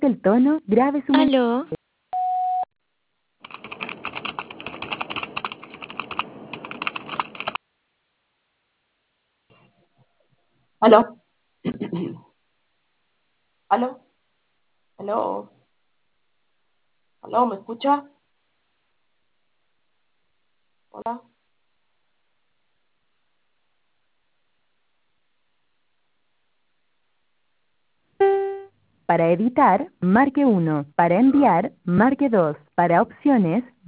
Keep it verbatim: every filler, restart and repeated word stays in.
el tono, grabe su mensaje. Aló. ¿Aló? ¿Aló? ¿Aló? ¿Aló? ¿Me escucha? ¿Hola? Para editar, marque uno. Para enviar, marque dos. Para opciones,